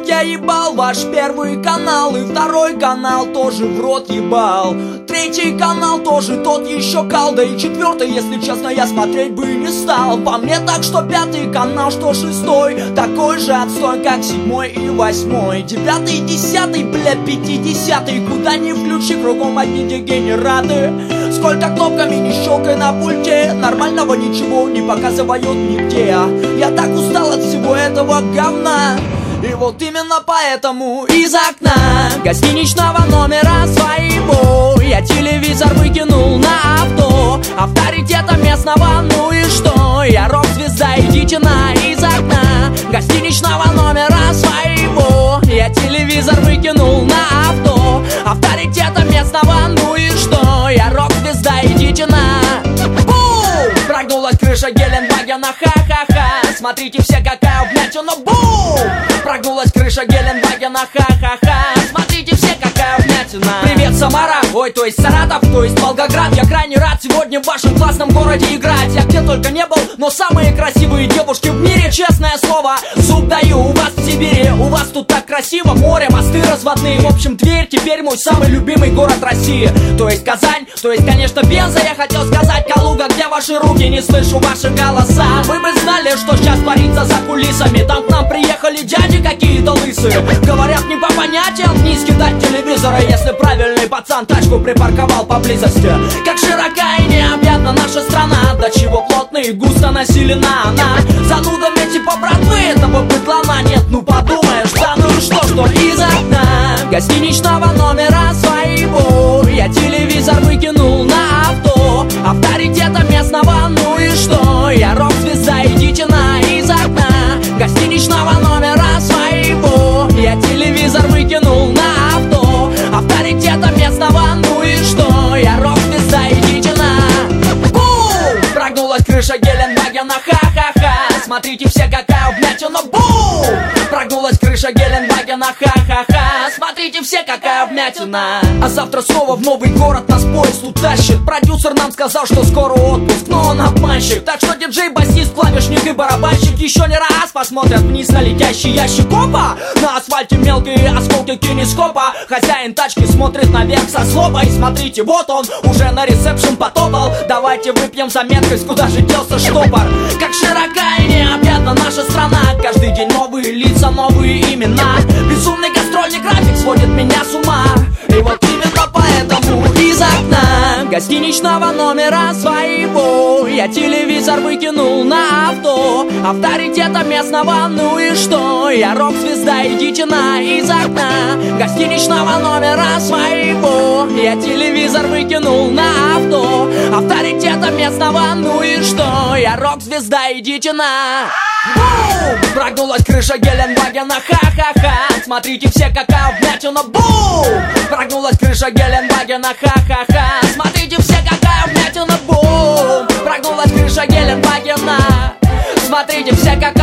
я ебал ваш первый канал, и второй канал тоже в рот ебал. Третий канал тоже тот еще кал, да и четвертый, если честно, я смотреть бы не стал. По мне так, что пятый канал, что шестой такой же отстой, как седьмой и восьмой. Девятый, десятый, бля, 50-й, куда ни включи, кругом одни дегенераты. Сколько кнопками не щелкай на пульте, нормального ничего не показывают нигде. Я так устал от всего этого говна, и вот именно поэтому из окна гостиничного номера своего я телевизор выкинул на авто. Авторитета местного, ну и что? Я рок-звезда, идите на из окна гостиничного номера своего я телевизор выкинул на авто. Авторитета местного, ну и что? Я рок-звезда, идите на... Бум! Прогнулась крыша Геленвагена, ха-ха-ха. Смотрите все, какая вмятина, бум! Прогнулась крыша Геленвагена, ха-ха-ха. Смотрите все, какая вмятина. Привет, Самара, ой, то есть Саратов, то есть Волгоград. Я крайне рад сегодня в вашем классном городе играть. Я где только не был, но самые красивые девушки в мире, честное слово, зуб даю. У вас в Сибири, у вас тут так красиво, море, мосты разводные. В общем, Тверь теперь мой самый любимый город России. То есть Казань, то есть, конечно, Пенза. Я хотел сказать Калуга, где ваши руки, не слышу ваши голоса. Вы бы знали, что сейчас творится за кулисами. Там к нам приехали дяди какие-то лысые. Говорят, не по понятиям вниз кидать телевизора, если правильный пацан тачку припарковал поблизости. Как широка и необъятна наша страна, до чего плотно и густо населена она. Занудами типа братвы этого быдлана нет, ну подумаешь, да ну и что из окна гостиничного номера своего я телевизор выкинул на авто. Авторитета местного, ну и что? Я рок-звезда, идите на из окна гостиничного номера своего я телевизор выкинул на авто. Авторитета местного, ну и что? Я рок-звезда, идите на... Бум! Прогнулась крыша Геленвагена, ха-ха-ха. Смотрите все, какая вмятина, бум! Прогнулась крыша Геленвагена, ха-ха-ха. Смотрите все, какая вмятина. А завтра снова в новый город нас поезд утащит. Продюсер нам сказал, что скоро отпуск, но он обманщик. Так что диджей, басист, клавишник и барабанщик еще не раз посмотрят вниз на летящий ящик. Опа! На асфальте мелкие осколки кинескопа. Хозяин тачки смотрит наверх со злобой. Смотрите, вот он уже на ресепшн потопал. Давайте выпьем за меткость, куда же делся штопор. Как широка и необъятна наша страна. Каждый день новые лица, новые имена. Безумный гастрольный график сводит меня с ума. И вот именно поэтому из окна гостиничного номера своего я телевизор выкинул на авто. Авторитета местного, ну и что? Я рок-звезда, идите на из окна гостиничного номера своего я телевизор выкинул на авто. Авторитета местного, ну и что? Я рок-звезда, идите на... Бум! Прогнулась крыша Геленвагена, ха-ха-ха. Смотрите все, какая вмятина, бум! Прогнулась крыша Геленвагена, ха-ха-ха. Смотрите все, какая вмятина, бум! Прогнулась крыша Геленвагена. Смотрите все, как